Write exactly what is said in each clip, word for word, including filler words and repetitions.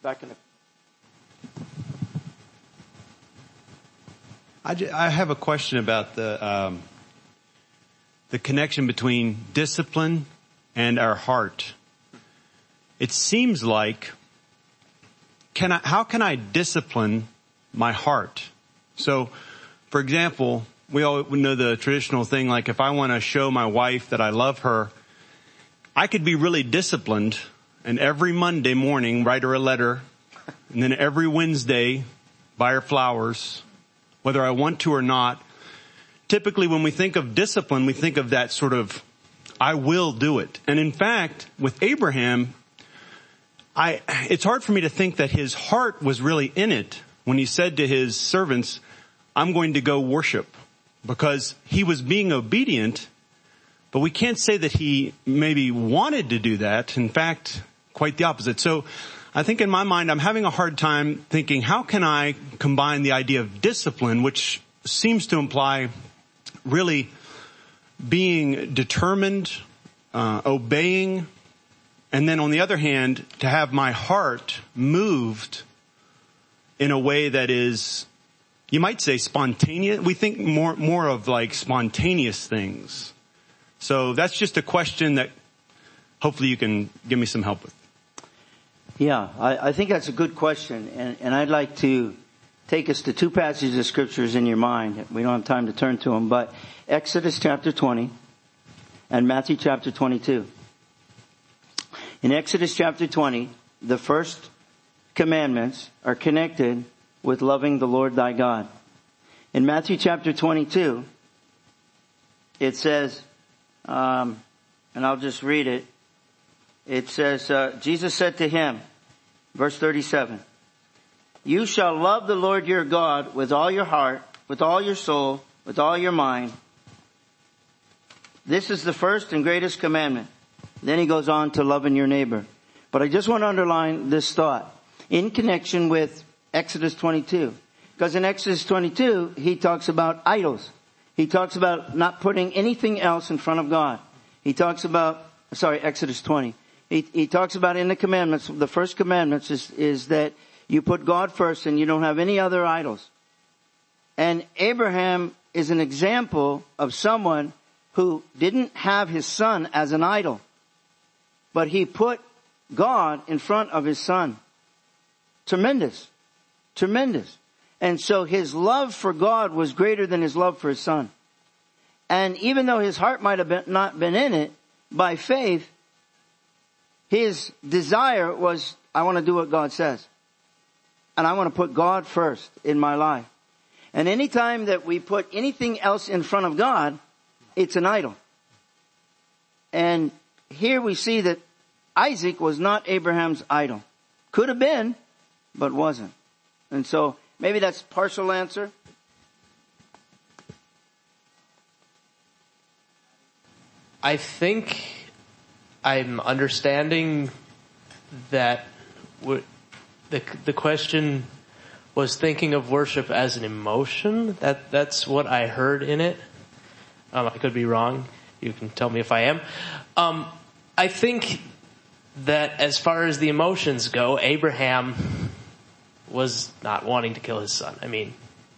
back in the... I, j- I have a question about the um, the connection between discipline and our heart. It seems like, can I, how can I discipline my heart? So, for example, we all know the traditional thing, like if I want to show my wife that I love her, I could be really disciplined and every Monday morning write her a letter, and then every Wednesday buy her flowers, whether I want to or not. Typically when we think of discipline, we think of that sort of, I will do it. And in fact, with Abraham, I, it's hard for me to think that his heart was really in it when he said to his servants, I'm going to go worship, because he was being obedient, but we can't say that he maybe wanted to do that. In fact, quite the opposite. So I think in my mind, I'm having a hard time thinking, how can I combine the idea of discipline, which seems to imply really being determined, uh, obeying, and then on the other hand, to have my heart moved in a way that is, you might say, spontaneous. We think more, more of like spontaneous things. So that's just a question that hopefully you can give me some help with. Yeah, I, I think that's a good question. And, and I'd like to take us to two passages of scriptures in your mind. We don't have time to turn to them, but Exodus chapter twenty and Matthew chapter twenty-two. In Exodus chapter twenty, the first commandments are connected with loving the Lord thy God. In Matthew chapter twenty-two, it says, um, and I'll just read it. It says, uh, Jesus said to him, verse thirty-seven, you shall love the Lord your God with all your heart, with all your soul, with all your mind. This is the first and greatest commandment. Then he goes on to loving your neighbor. But I just want to underline this thought in connection with Exodus twenty-two. Because in Exodus twenty-two, he talks about idols. He talks about not putting anything else in front of God. He talks about, sorry, Exodus twenty. He, he talks about in the commandments, the first commandments is, is that you put God first and you don't have any other idols. And Abraham is an example of someone who didn't have his son as an idol, but he put God in front of his son. Tremendous. Tremendous. And so his love for God was greater than his love for his son. And even though his heart might have been, not been in it, by faith, his desire was, I want to do what God says. And I want to put God first in my life. And anytime that we put anything else in front of God, it's an idol. And here we see that Isaac was not Abraham's idol. Could have been, but wasn't. And so maybe that's partial answer. I think I'm understanding that w- the the question was thinking of worship as an emotion. That that's what I heard in it. Um, I could be wrong. You can tell me if I am. Um, I think that as far as the emotions go, Abraham was not wanting to kill his son. I mean,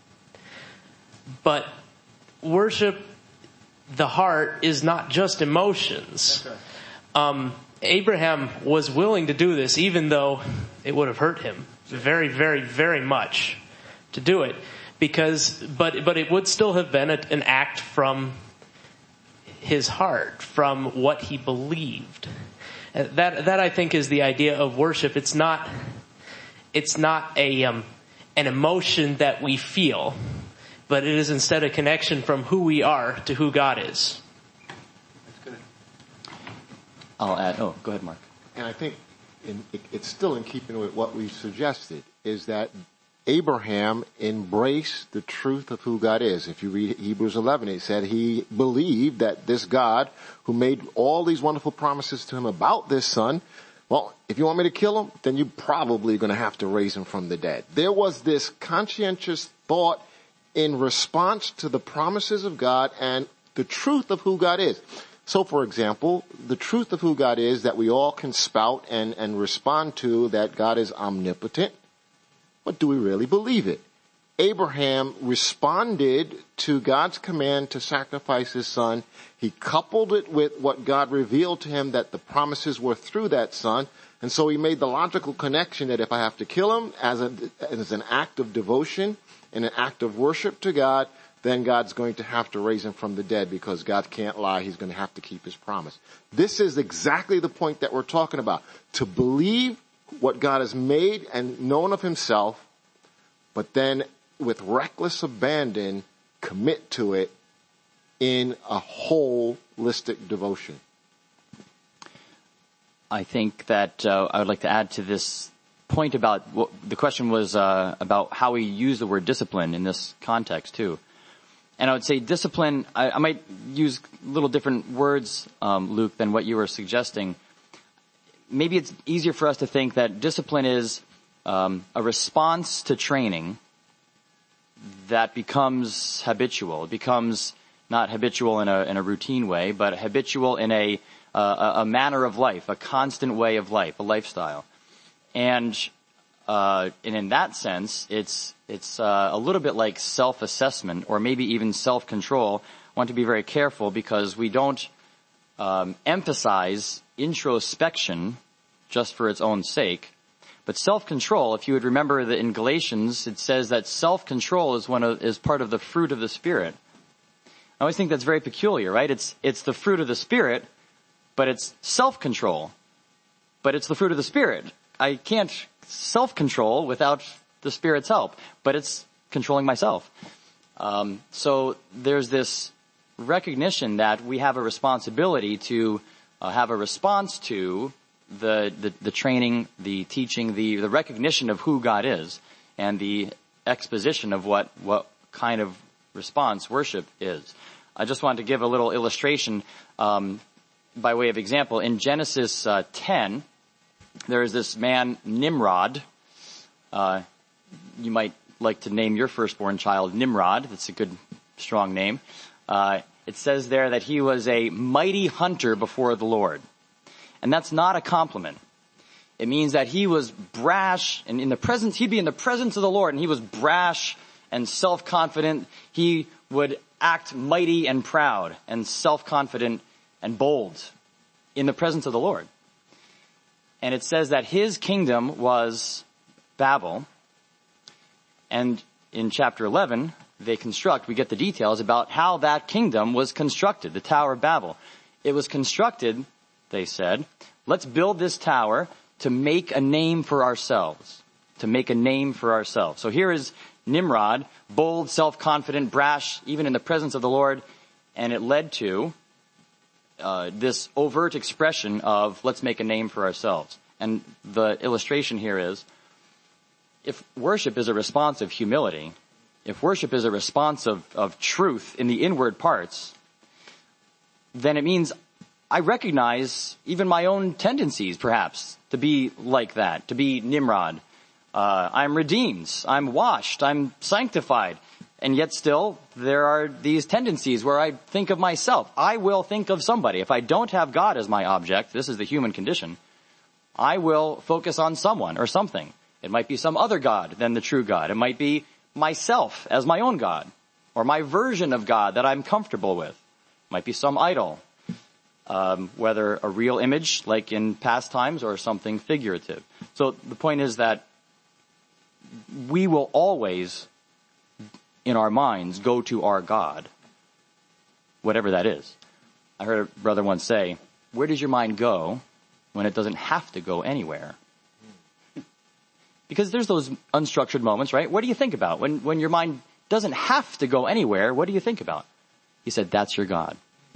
but worship, the heart, is not just emotions. That's right. Um, Abraham was willing to do this even though it would have hurt him very, very, very much to do it, because, but, but it would still have been a, an act from his heart, from what he believed. That, that I think is the idea of worship. It's not, it's not a, um, an emotion that we feel, but it is instead a connection from who we are to who God is. That's good. I'll add, oh, go ahead, Mark. And I think in, it, it's still in keeping with what we've suggested, is that Abraham embraced the truth of who God is. If you read Hebrews eleven, it said he believed that this God who made all these wonderful promises to him about this son, well, if you want me to kill him, then you're probably going to have to raise him from the dead. There was this conscientious thought in response to the promises of God and the truth of who God is. So, for example, the truth of who God is that we all can spout and, and respond to, that God is omnipotent, but do we really believe it? Abraham responded to God's command to sacrifice his son. He coupled it with what God revealed to him, that the promises were through that son. And so he made the logical connection that if I have to kill him as, a, as an act of devotion and an act of worship to God, then God's going to have to raise him from the dead, because God can't lie. He's going to have to keep his promise. This is exactly the point that we're talking about. To believe what God has made and known of himself, but then with reckless abandon, commit to it in a holistic devotion. I think that uh, I would like to add to this point about what the question was uh, about how we use the word discipline in this context too. And I would say discipline, I, I might use little different words, um, Luke, than what you were suggesting. Maybe it's easier for us to think that discipline is um, a response to training that becomes habitual. It becomes not habitual in a, in a routine way, but habitual in a, uh, a manner of life, a constant way of life, a lifestyle. And, uh, and in that sense, it's, it's, uh, a little bit like self-assessment or maybe even self-control. I want to be very careful because we don't, um, emphasize introspection just for its own sake. But self-control, if you would remember that in Galatians, it says that self-control is one of, is part of the fruit of the Spirit. I always think that's very peculiar, right? It's, it's the fruit of the Spirit, but it's self-control. But it's the fruit of the Spirit. I can't self-control without the Spirit's help, but it's controlling myself. Um, so there's this recognition that we have a responsibility to uh, have a response to the, the, the training, the teaching, the, the recognition of who God is, and the exposition of what, what kind of response worship is. I just wanted to give a little illustration, um, by way of example. In Genesis uh, ten, there is this man, Nimrod. Uh, you might like to name your firstborn child Nimrod. That's a good, strong name. Uh, it says there that he was a mighty hunter before the Lord. And that's not a compliment. It means that he was brash, and in the presence, he'd be in the presence of the Lord, and he was brash and self-confident. He would act mighty and proud and self-confident and bold in the presence of the Lord. And it says that his kingdom was Babel. And in chapter eleven, they construct, we get the details about how that kingdom was constructed, the Tower of Babel. It was constructed, they said, let's build this tower to make a name for ourselves. To make a name for ourselves. So here is Nimrod, bold, self-confident, brash, even in the presence of the Lord. And it led to uh, this overt expression of let's make a name for ourselves. And the illustration here is, if worship is a response of humility, if worship is a response of, of truth in the inward parts, then it means I recognize even my own tendencies, perhaps, to be like that, to be Nimrod. Uh, I'm redeemed, I'm washed, I'm sanctified. And yet still, there are these tendencies where I think of myself. I will think of somebody. If I don't have God as my object, this is the human condition, I will focus on someone or something. It might be some other God than the true God. It might be myself as my own God, or my version of God that I'm comfortable with. It might be some idol, um, whether a real image like in past times or something figurative. So the point is that we will always, in our minds, go to our God, whatever that is. I heard a brother once say, where does your mind go when it doesn't have to go anywhere? Because there's those unstructured moments, right? What do you think about? When when your mind doesn't have to go anywhere, what do you think about? He said, that's your God.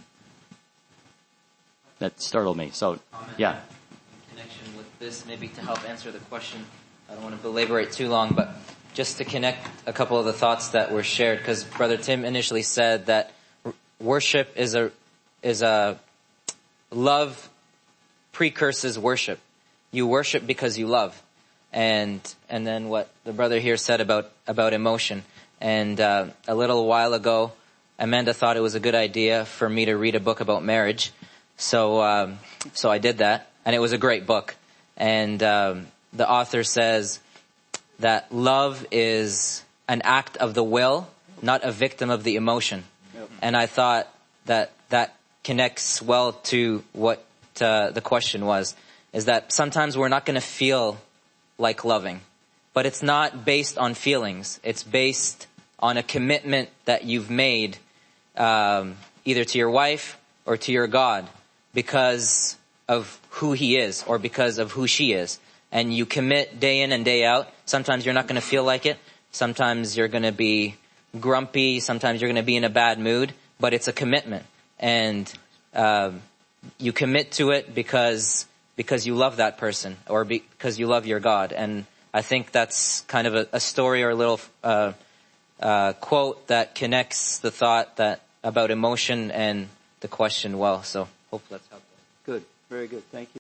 That startled me. So, yeah. In connection with this, maybe to help answer the question, I don't want to belabor it too long, but just to connect a couple of the thoughts that were shared, because Brother Tim initially said that worship is a is a love precurses worship. You worship because you love. And and then what the brother here said about, about emotion. And uh, a little while ago, Amanda thought it was a good idea for me to read a book about marriage. So, um, so I did that, and it was a great book. And um, the author says that love is an act of the will, not a victim of the emotion. Yep. And I thought that that connects well to what uh, the question was, is that sometimes we're not going to feel like loving, but it's not based on feelings. It's based on a commitment that you've made, um, either to your wife or to your God, because of who he is or because of who she is. And you commit day in and day out. Sometimes you're not going to feel like it. Sometimes you're going to be grumpy. Sometimes you're going to be in a bad mood, but it's a commitment. And, um, you commit to it because, because you love that person or because you love your God. And I think that's kind of a, a story or a little, uh, uh, quote that connects the thought that about emotion and the question well. So hopefully that's helpful. Good. Very good. Thank you.